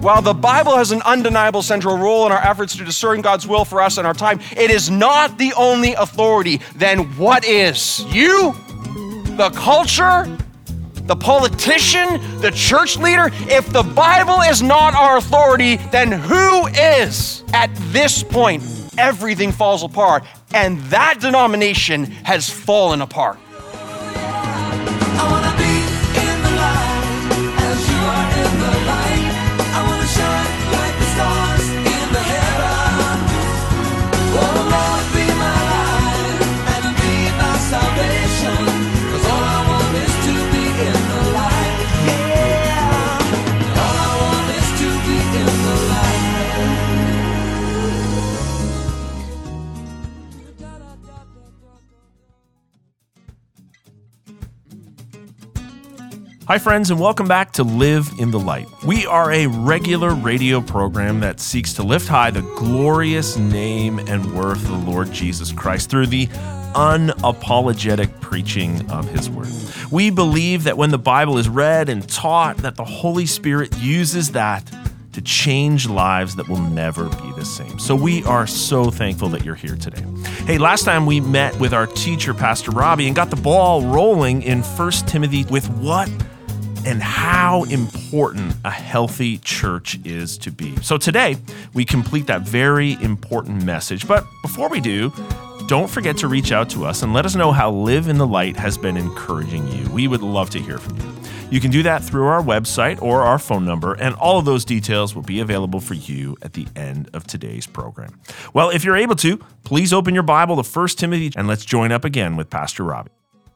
While the Bible has an undeniable central role in our efforts to discern God's will for us in our time, it is not the only authority. Then what is? You? The culture? The politician? The church leader? If the Bible is not our authority, then who is? At this point, everything falls apart, and that denomination has fallen apart. I wanna be in the light as you are in the light. I wanna shine like the stars in the heaven. Oh Lord, be my light and be my salvation. 'Cause all I want is to be in the light. Yeah. All I want is to be in the light. Hi, friends, and welcome back to Live in the Light. We are a regular radio program that seeks to lift high the glorious name and worth of the Lord Jesus Christ through the unapologetic preaching of His Word. We believe that when the Bible is read and taught, that the Holy Spirit uses that to change lives that will never be the same. So we are so thankful that you're here today. Hey, last time we met with our teacher, Pastor Robbie, and got the ball rolling in 1 Timothy with what and how important a healthy church is to be. So today, we complete that very important message. But before we do, don't forget to reach out to us and let us know how Live in the Light has been encouraging you. We would love to hear from you. You can do that through our website or our phone number, and all of those details will be available for you at the end of today's program. Well, if you're able to, please open your Bible to 1 Timothy, and let's join up again with Pastor Robbie.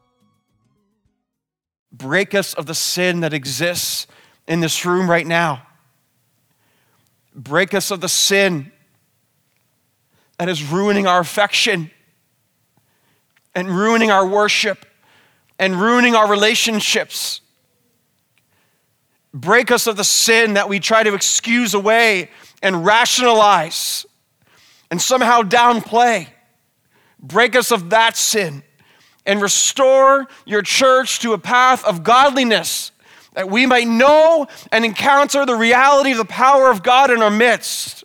Break us of the sin that exists in this room right now. Break us of the sin that is ruining our affection and ruining our worship and ruining our relationships. Break us of the sin that we try to excuse away and rationalize and somehow downplay. Break us of that sin and restore your church to a path of godliness, that we might know and encounter the reality of the power of God in our midst.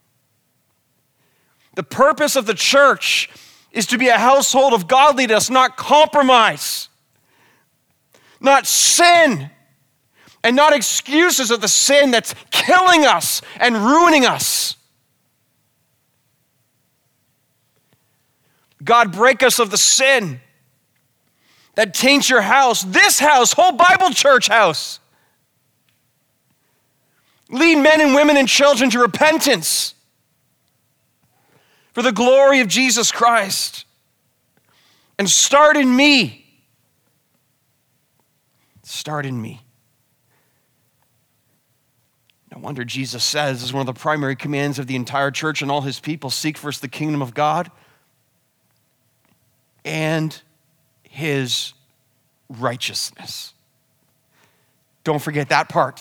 The purpose of the church is to be a household of godliness, not compromise, not sin, and not excuses of the sin that's killing us and ruining us. God, break us of the sin that taints your house, this house, whole Bible church house. Lead men and women and children to repentance for the glory of Jesus Christ. And start in me. Start in me. No wonder Jesus says, as one of the primary commands of the entire church and all His people, seek first the kingdom of God and His righteousness. Don't forget that part.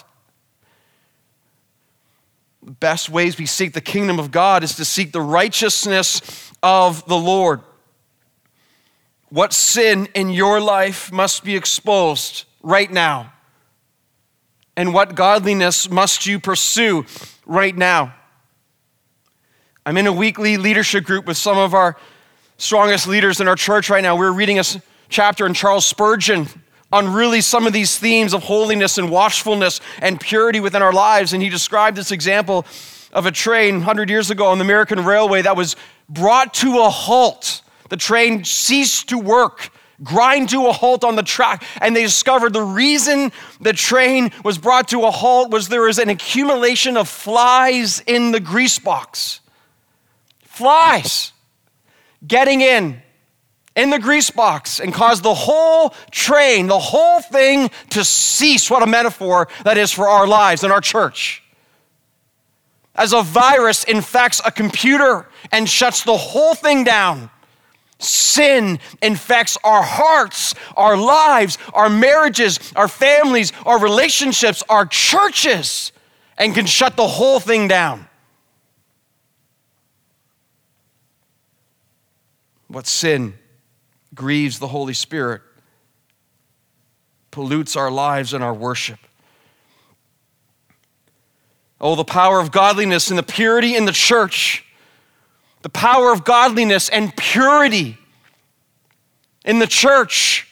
The best ways we seek the kingdom of God is to seek the righteousness of the Lord. What sin in your life must be exposed right now? And what godliness must you pursue right now? I'm in a weekly leadership group with some of our strongest leaders in our church right now. We're reading a chapter in Charles Spurgeon on really some of these themes of holiness and watchfulness and purity within our lives. And he described this example of a train 100 years ago on the American Railway that was brought to a halt. The train ceased to work, grind to a halt on the track. And they discovered the reason the train was brought to a halt was there was an accumulation of flies in the grease box. Flies getting in the grease box and caused the whole train, the whole thing to cease. What a metaphor that is for our lives and our church. As a virus infects a computer and shuts the whole thing down, sin infects our hearts, our lives, our marriages, our families, our relationships, our churches, and can shut the whole thing down. What sin grieves the Holy Spirit, pollutes our lives and our worship. Oh, the power of godliness and the purity in the church. The power of godliness and purity in the church.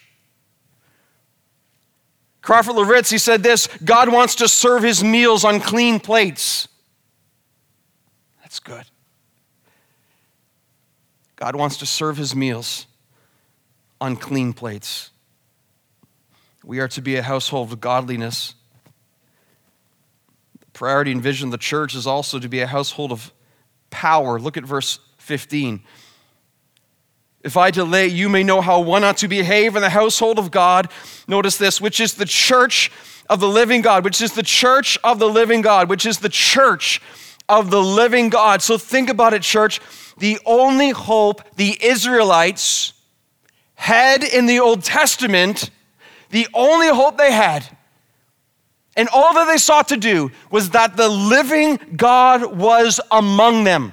Crawford Loritz, he said this: God wants to serve his meals on clean plates. That's good. God wants to serve his meals on clean plates. We are to be a household of godliness. The priority and vision of the church is also to be a household of power. Look at verse 15. If I delay, you may know how one ought to behave in the household of God. Notice this, which is the church of the living God, which is the church of the living God, which is the church of the living God. So think about it, church. The only hope the Israelites had in the Old Testament, the only hope they had, and all that they sought to do, was that the living God was among them.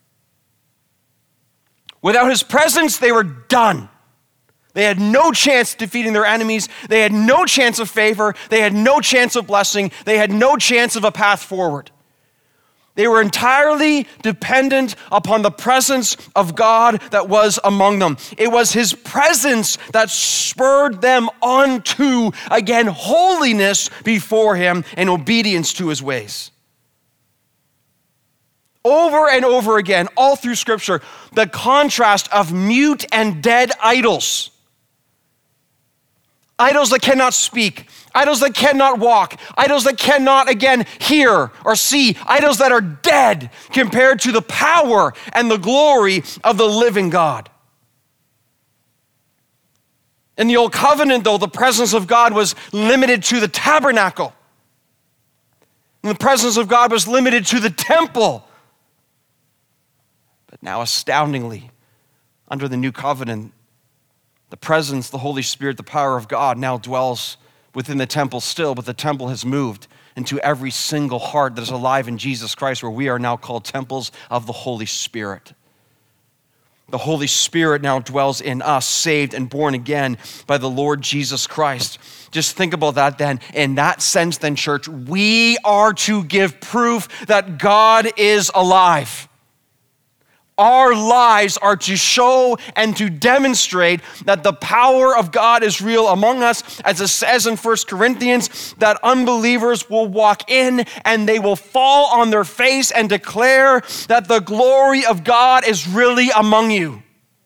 Without his presence, they were done. They had no chance of defeating their enemies. They had no chance of favor. They had no chance of blessing. They had no chance of a path forward. They were entirely dependent upon the presence of God that was among them. It was his presence that spurred them on to, again, holiness before him and obedience to his ways. Over and over again, all through Scripture, the contrast of mute and dead idols. Idols that cannot speak, idols that cannot walk, idols that cannot, again, hear or see, idols that are dead compared to the power and the glory of the living God. In the Old Covenant, though, the presence of God was limited to the tabernacle. And the presence of God was limited to the temple. But now, astoundingly, under the new covenant, the presence, the Holy Spirit, the power of God now dwells within the temple still, but the temple has moved into every single heart that is alive in Jesus Christ, where we are now called temples of the Holy Spirit. The Holy Spirit now dwells in us, saved and born again by the Lord Jesus Christ. Just think about that then. In that sense then, church, we are to give proof that God is alive. Our lives are to show and to demonstrate that the power of God is real among us. As it says in 1 Corinthians, that unbelievers will walk in and they will fall on their face and declare that the glory of God is really among you.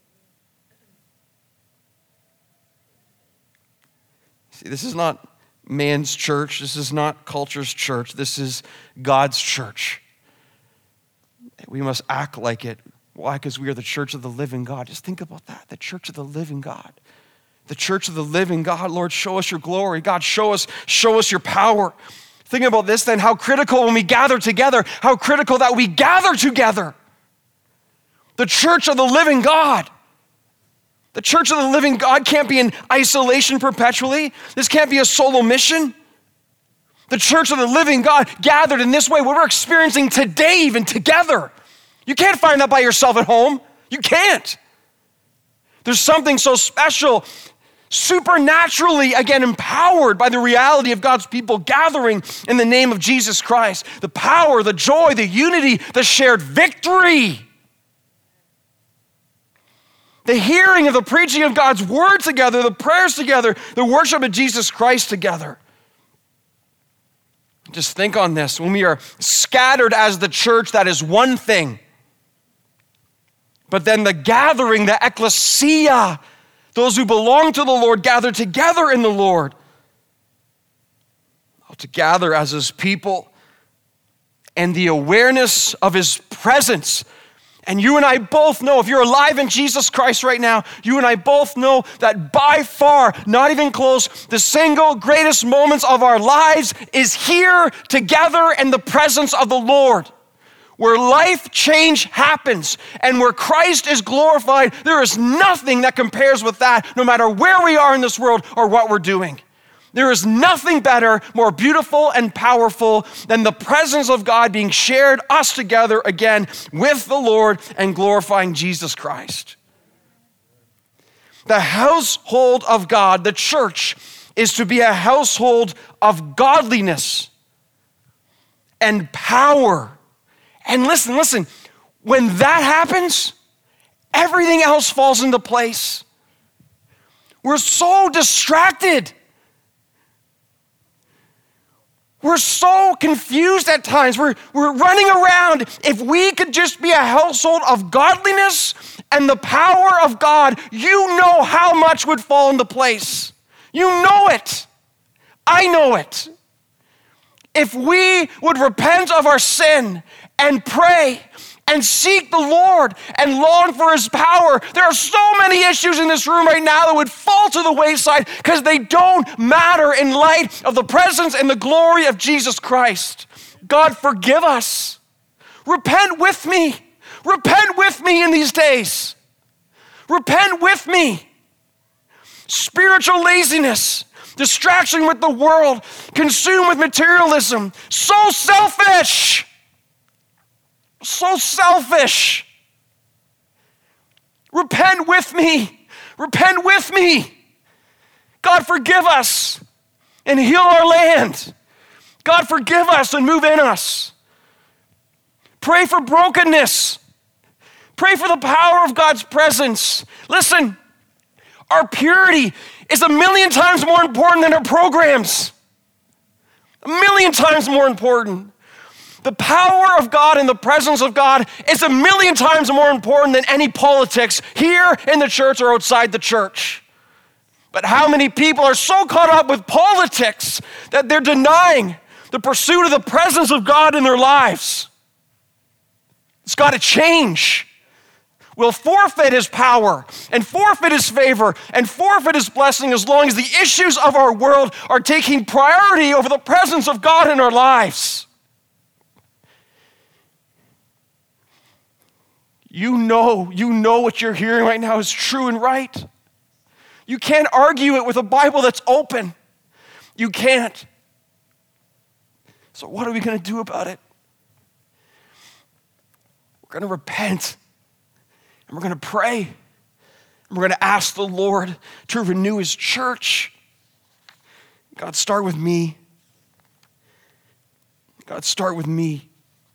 See, this is not man's church. This is not culture's church. This is God's church. We must act like it. Why? Because we are the church of the living God. Just think about that, the church of the living God. The church of the living God. Lord, show us your glory. God, show us your power. Think about this then, how critical when we gather together, how critical that we gather together. The church of the living God. The church of the living God can't be in isolation perpetually. This can't be a solo mission. The church of the living God gathered in this way, what we're experiencing today even together. You can't find that by yourself at home. You can't. There's something so special, supernaturally, again, empowered by the reality of God's people gathering in the name of Jesus Christ. The power, the joy, the unity, the shared victory. The hearing of the preaching of God's word together, the prayers together, the worship of Jesus Christ together. Just think on this. When we are scattered as the church, that is one thing. But then the gathering, the ecclesia, those who belong to the Lord gather together in the Lord. To gather as his people and the awareness of his presence. And you and I both know, if you're alive in Jesus Christ right now, you and I both know that by far, not even close, the single greatest moments of our lives is here together in the presence of the Lord. Where life change happens and where Christ is glorified, there is nothing that compares with that, no matter where we are in this world or what we're doing. There is nothing better, more beautiful and powerful than the presence of God being shared, us together again with the Lord and glorifying Jesus Christ. The household of God, the church, is to be a household of godliness and power. And listen, when that happens, everything else falls into place. We're so distracted. We're so confused at times. We're running around. If we could just be a household of godliness and the power of God, you know how much would fall into place. You know it. I know it. If we would repent of our sin and pray and seek the Lord and long for his power, there are so many issues in this room right now that would fall to the wayside because they don't matter in light of the presence and the glory of Jesus Christ. God, forgive us. Repent with me. Repent with me in these days. Repent with me. Spiritual laziness, distraction with the world, consumed with materialism, so selfish. So selfish. Repent with me. Repent with me. God, forgive us and heal our land. God, forgive us and move in us. Pray for brokenness. Pray for the power of God's presence. Listen, our purity is 1,000,000 times more important than our programs. 1,000,000 times more important. The power of God and the presence of God is 1,000,000 times more important than any politics here in the church or outside the church. But how many people are so caught up with politics that they're denying the pursuit of the presence of God in their lives? It's got to change. We'll forfeit his power and forfeit his favor and forfeit his blessing as long as the issues of our world are taking priority over the presence of God in our lives. You know what you're hearing right now is true and right. You can't argue it with a Bible that's open. You can't. So what are we going to do about it? We're going to repent. And we're going to pray. And we're going to ask the Lord to renew his church. God, start with me. God, start with me.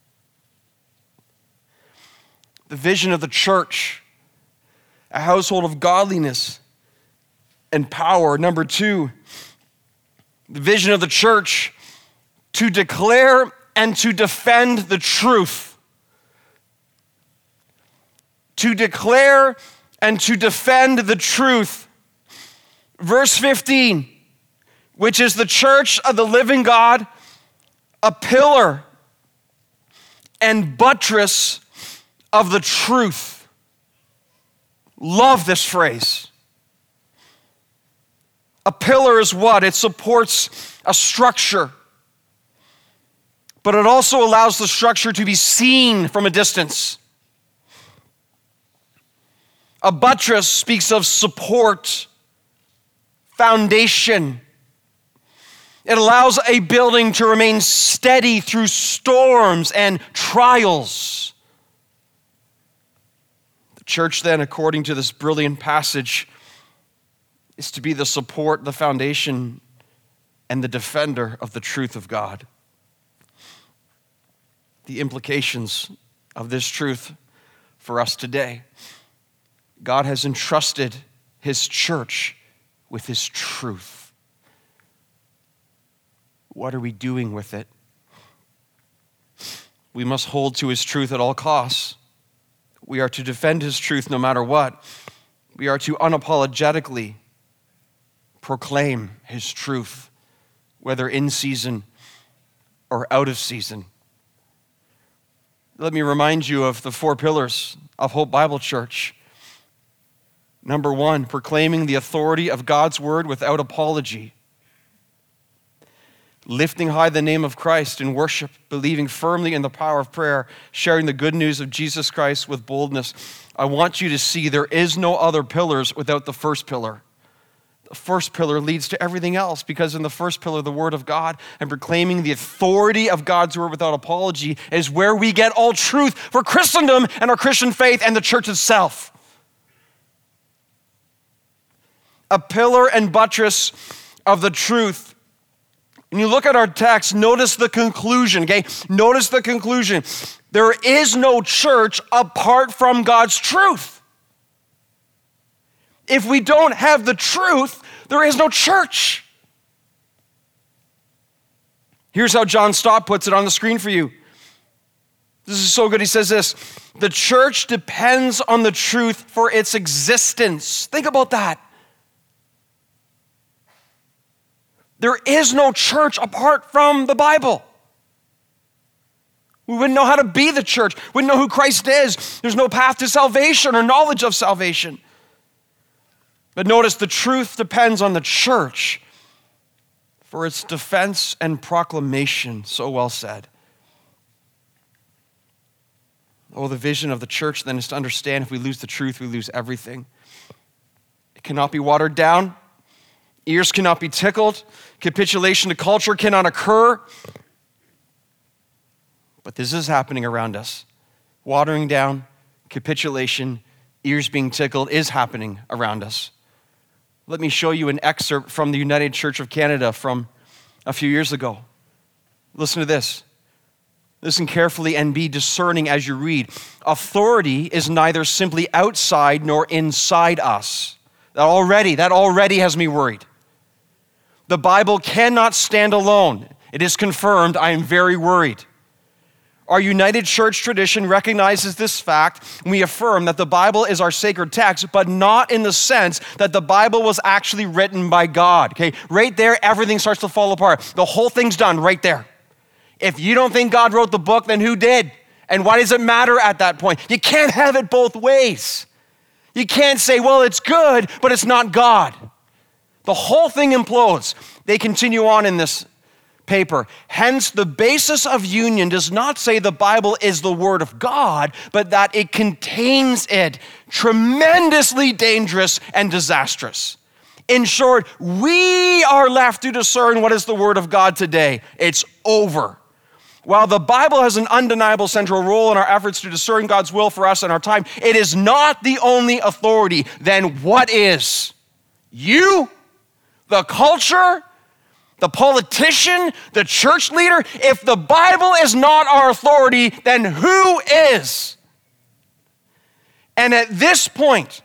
The vision of the church, a household of godliness and power. Number 2, the vision of the church, to declare and to defend the truth. To declare and to defend the truth. Verse 15, which is the church of the living God, a pillar and buttress of the truth. Love this phrase. A pillar is what? It supports a structure, but it also allows the structure to be seen from a distance. A buttress speaks of support, foundation. It allows a building to remain steady through storms and trials. The church then, according to this brilliant passage, is to be the support, the foundation, and the defender of the truth of God. The implications of this truth for us today. God has entrusted his church with his truth. What are we doing with it? We must hold to his truth at all costs. We are to defend his truth no matter what. We are to unapologetically proclaim his truth, whether in season or out of season. Let me remind you of the 4 pillars of Hope Bible Church. Number 1, proclaiming the authority of God's word without apology. Lifting high the name of Christ in worship, believing firmly in the power of prayer, sharing the good news of Jesus Christ with boldness. I want you to see there is no other pillars without the first pillar. The first pillar leads to everything else, because in the first pillar, the word of God and proclaiming the authority of God's word without apology is where we get all truth for Christendom and our Christian faith and the church itself. A pillar and buttress of the truth When you look at our text, notice the conclusion, okay? Notice the conclusion. There is no church apart from God's truth. If we don't have the truth, there is no church. Here's how John Stott puts it on the screen for you. This is so good. He says this: the church depends on the truth for its existence. Think about that. There is no church apart from the Bible. We wouldn't know how to be the church. We wouldn't know who Christ is. There's no path to salvation or knowledge of salvation. But notice, the truth depends on the church for its defense and proclamation. So well said. Oh, the vision of the church then is to understand if we lose the truth, we lose everything. It cannot be watered down. Ears cannot be tickled. Capitulation to culture cannot occur. But this is happening around us. Watering down, capitulation, ears being tickled is happening around us. Let me show you an excerpt from the United Church of Canada from a few years ago. Listen to this. Listen carefully and be discerning as you read. Authority is neither simply outside nor inside us. That already has me worried. The Bible cannot stand alone. It is confirmed. I am very worried. Our United Church tradition recognizes this fact, and we affirm that the Bible is our sacred text, but not in the sense that the Bible was actually written by God. Okay, right there, everything starts to fall apart. The whole thing's done right there. If you don't think God wrote the book, then who did? And why does it matter at that point? You can't have it both ways. You can't say, well, it's good, but it's not God. The whole thing implodes. They continue on in this paper. Hence, the basis of union does not say the Bible is the Word of God, but that it contains it. Tremendously dangerous and disastrous. In short, we are left to discern what is the Word of God today. It's over. While the Bible has an undeniable central role in our efforts to discern God's will for us in our time, it is not the only authority. Then what is? You? The culture? The politician? The church leader? If the Bible is not our authority, then who is? And at this point,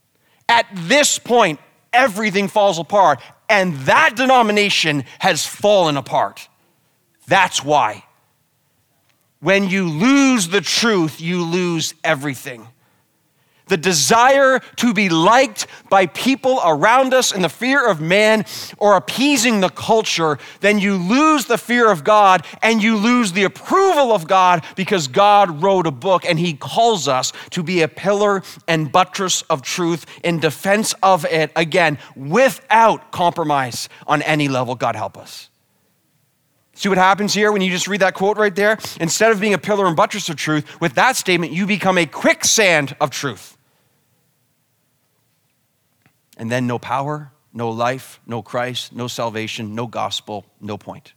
everything falls apart, and that denomination has fallen apart. That's why. When you lose the truth, you lose everything. The desire to be liked by people around us in the fear of man or appeasing the culture, then you lose the fear of God and you lose the approval of God, because God wrote a book and he calls us to be a pillar and buttress of truth in defense of it, again, without compromise on any level. God help us. See what happens here when you just read that quote right there? Instead of being a pillar and buttress of truth, with that statement, you become a quicksand of truth. And then no power, no life, no Christ, no salvation, no gospel, no point.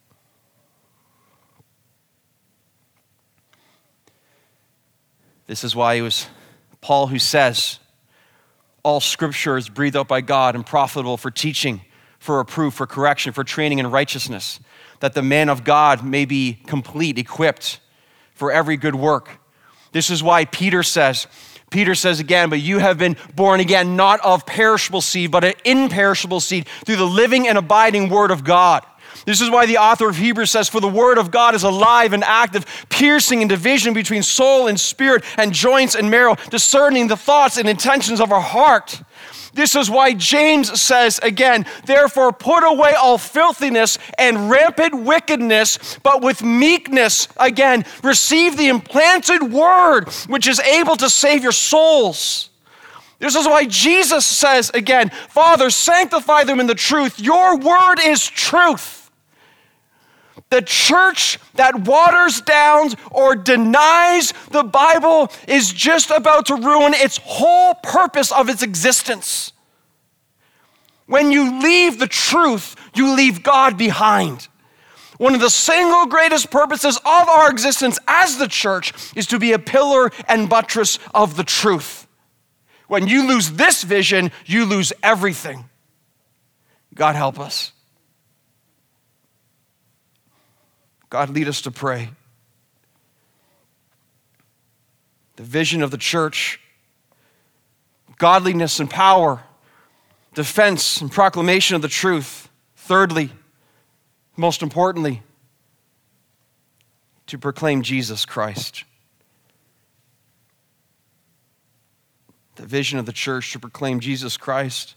This is why it was Paul who says, all scripture is breathed out by God and profitable for teaching, for reproof, for correction, for training in righteousness, that the man of God may be complete, equipped for every good work. This is why Peter says again, but you have been born again, not of perishable seed, but an imperishable seed, through the living and abiding word of God. This is why the author of Hebrews says, for the word of God is alive and active, piercing in division between soul and spirit and joints and marrow, discerning the thoughts and intentions of our heart. This is why James says again, therefore put away all filthiness and rampant wickedness, but with meekness, again, receive the implanted word, which is able to save your souls. This is why Jesus says again, Father, sanctify them in the truth. Your word is truth. The church that waters down or denies the Bible is just about to ruin its whole purpose of its existence. When you leave the truth, you leave God behind. One of the single greatest purposes of our existence as the church is to be a pillar and buttress of the truth. When you lose this vision, you lose everything. God help us. God, lead us to pray. The vision of the church, godliness and power, defense and proclamation of the truth. Thirdly, most importantly, to proclaim Jesus Christ. The vision of the church to proclaim Jesus Christ.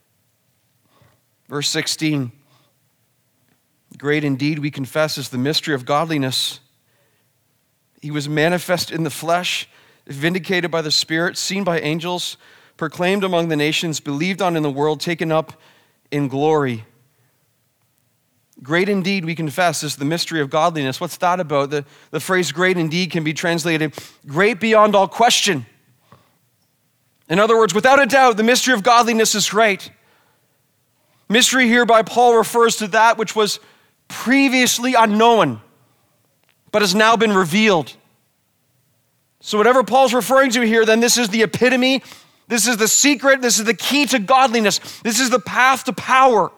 Verse 16, great indeed, we confess, is the mystery of godliness. He was manifest in the flesh, vindicated by the Spirit, seen by angels, proclaimed among the nations, believed on in the world, taken up in glory. Great indeed, we confess, is the mystery of godliness. What's that about? The phrase great indeed can be translated great beyond all question. In other words, without a doubt, the mystery of godliness is great. Mystery here by Paul refers to that which was previously unknown, but has now been revealed. So whatever Paul's referring to here, then this is the epitome, this is the secret, this is the key to godliness, this is the path to power.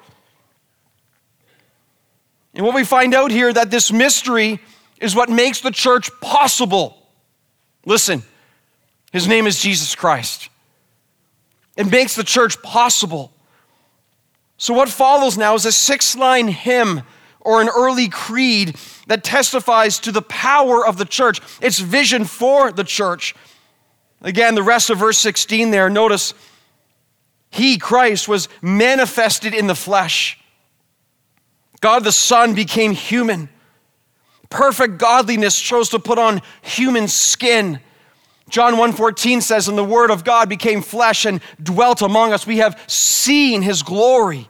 And what we find out here, that this mystery is what makes the church possible. Listen, his name is Jesus Christ. It makes the church possible. So what follows now is a 6-line hymn or an early creed that testifies to the power of the church, its vision for the church. Again, the rest of verse 16 there, notice, he, Christ, was manifested in the flesh. God the Son became human. Perfect godliness chose to put on human skin. John 1:14 says, and the Word of God became flesh and dwelt among us. We have seen his glory.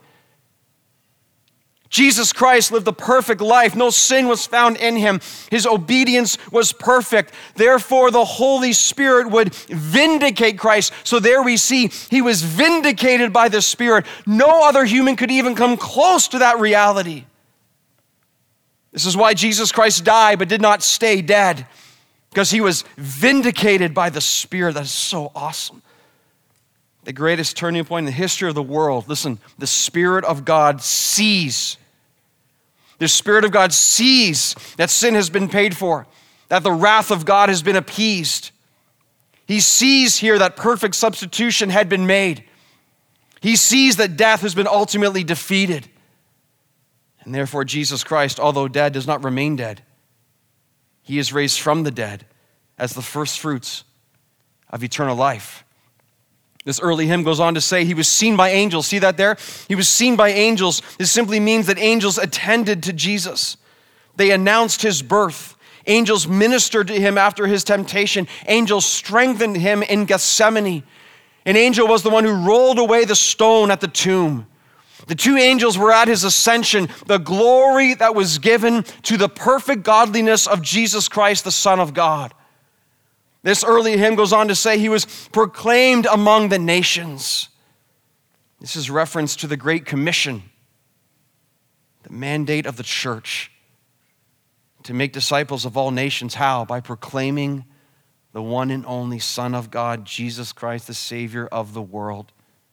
Jesus Christ lived a perfect life. No sin was found in him. His obedience was perfect. Therefore, the Holy Spirit would vindicate Christ. So there we see he was vindicated by the Spirit. No other human could even come close to that reality. This is why Jesus Christ died but did not stay dead, because he was vindicated by the Spirit. That is so awesome. The greatest turning point in the history of the world. Listen, the Spirit of God sees. The Spirit of God sees that sin has been paid for, that the wrath of God has been appeased. He sees here that perfect substitution had been made. He sees that death has been ultimately defeated. And therefore, Jesus Christ, although dead, does not remain dead. He is raised from the dead as the first fruits of eternal life. This early hymn goes on to say he was seen by angels. See that there? He was seen by angels. This simply means that angels attended to Jesus. They announced his birth. Angels ministered to him after his temptation. Angels strengthened him in Gethsemane. An angel was the one who rolled away the stone at the tomb. The two angels were at his ascension, the glory that was given to the perfect godliness of Jesus Christ, the Son of God. This early hymn goes on to say he was proclaimed among the nations. This is reference to the Great Commission, the mandate of the church to make disciples of all nations. How? By proclaiming the one and only Son of God, Jesus Christ, the Savior of the world.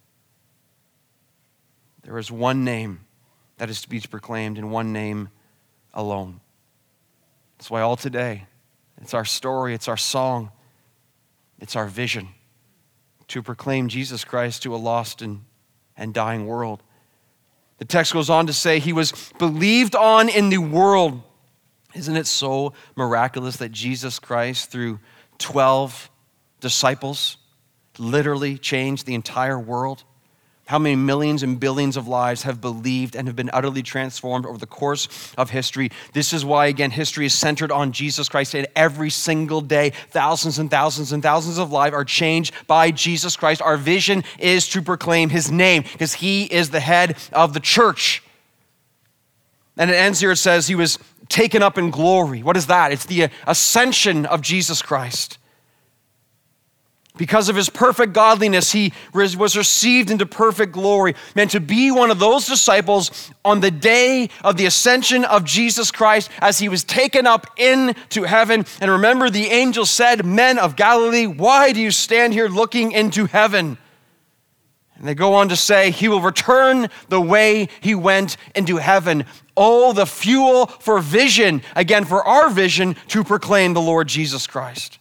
There is one name that is to be proclaimed, and one name alone. That's why all today, it's our story, it's our song, it's our vision to proclaim Jesus Christ to a lost and dying world. The text goes on to say he was believed on in the world. Isn't it so miraculous that Jesus Christ, through 12 disciples, literally changed the entire world? How many millions and billions of lives have believed and have been utterly transformed over the course of history? This is why, again, history is centered on Jesus Christ. And every single day, thousands and thousands and thousands of lives are changed by Jesus Christ. Our vision is to proclaim his name because he is the head of the church. And it ends here, it says he was taken up in glory. What is that? It's the ascension of Jesus Christ. Because of his perfect godliness, he was received into perfect glory. Meant to be one of those disciples on the day of the ascension of Jesus Christ as he was taken up into heaven. And remember, the angel said, "Men of Galilee, why do you stand here looking into heaven?" And they go on to say, he will return the way he went into heaven. Oh, the fuel for vision, again, for our vision to proclaim the Lord Jesus Christ.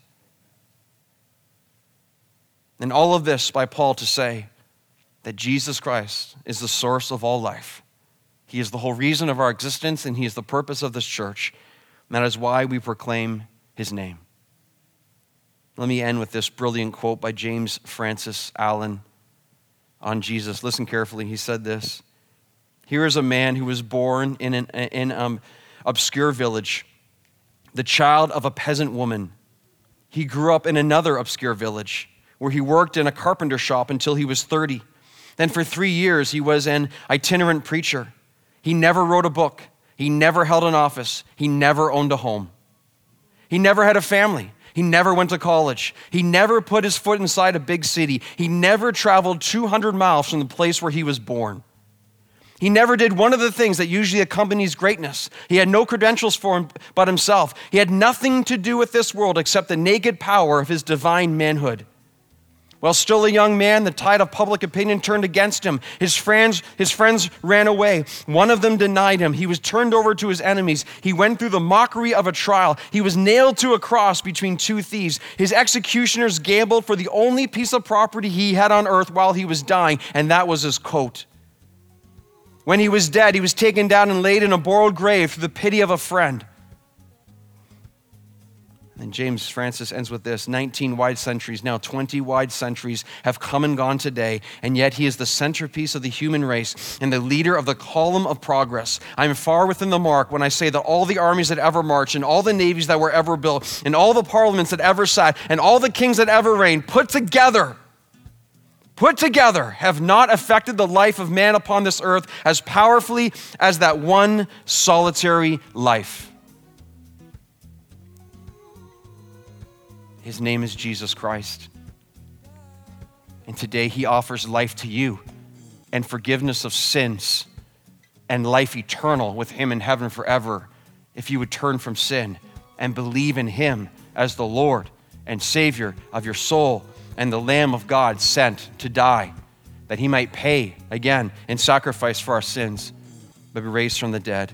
And all of this by Paul to say that Jesus Christ is the source of all life. He is the whole reason of our existence, and he is the purpose of this church. And that is why we proclaim his name. Let me end with this brilliant quote by James Francis Allen on Jesus. Listen carefully. He said this: "Here is a man who was born in an obscure village, the child of a peasant woman. He grew up in another obscure village where he worked in a carpenter shop until he was 30. Then for 3 years, he was an itinerant preacher. He never wrote a book. He never held an office. He never owned a home. He never had a family. He never went to college. He never put his foot inside a big city. He never traveled 200 miles from the place where he was born. He never did one of the things that usually accompanies greatness. He had no credentials for him but himself. He had nothing to do with this world except the naked power of his divine manhood. While still a young man, the tide of public opinion turned against him. His friends ran away. One of them denied him. He was turned over to his enemies. He went through the mockery of a trial. He was nailed to a cross between two thieves. His executioners gambled for the only piece of property he had on earth while he was dying, and that was his coat. When he was dead, he was taken down and laid in a borrowed grave through the pity of a friend." And James Francis ends with this: 19 wide centuries, now 20 wide centuries have come and gone today, and yet he is the centerpiece of the human race and the leader of the column of progress. I am far within the mark when I say that all the armies that ever marched and all the navies that were ever built and all the parliaments that ever sat and all the kings that ever reigned put together, have not affected the life of man upon this earth as powerfully as that one solitary life. His name is Jesus Christ. And today he offers life to you and forgiveness of sins and life eternal with him in heaven forever if you would turn from sin and believe in him as the Lord and Savior of your soul and the Lamb of God sent to die, that he might pay again in sacrifice for our sins, but be raised from the dead.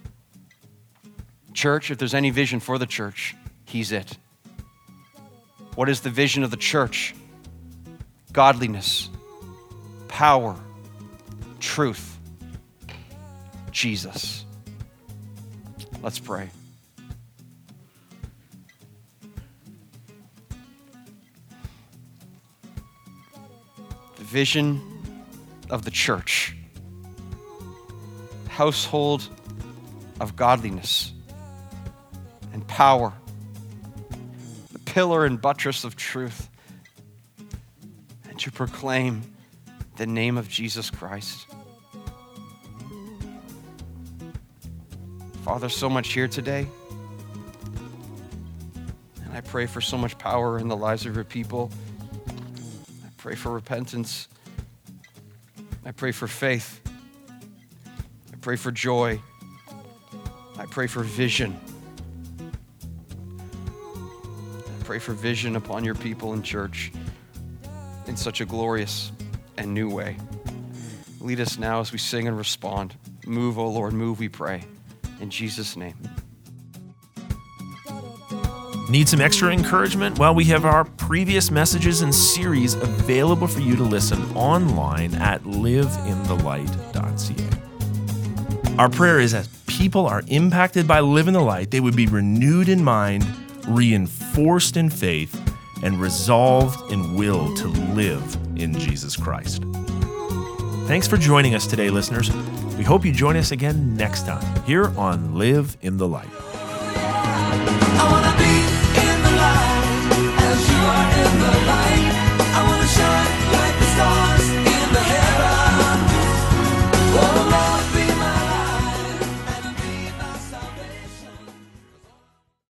Church, if there's any vision for the church, he's it. What is the vision of the church? Godliness, power, truth, Jesus. Let's pray. The vision of the church, household of godliness and power, pillar and buttress of truth, and to proclaim the name of Jesus Christ. Father, so much here today, and I pray for so much power in the lives of your people. I pray for repentance. I pray for faith. I pray for joy. I pray for vision. Pray for vision upon your people in church in such a glorious and new way. Lead us now as we sing and respond. Move, O Lord, move, we pray. In Jesus' name. Need some extra encouragement? Well, we have our previous messages and series available for you to listen online at liveinthelight.ca. Our prayer is as people are impacted by Live in the Light, they would be renewed in mind, reinforced in faith, and resolved in will to live in Jesus Christ. Thanks for joining us today, listeners. We hope you join us again next time here on Live in the Light.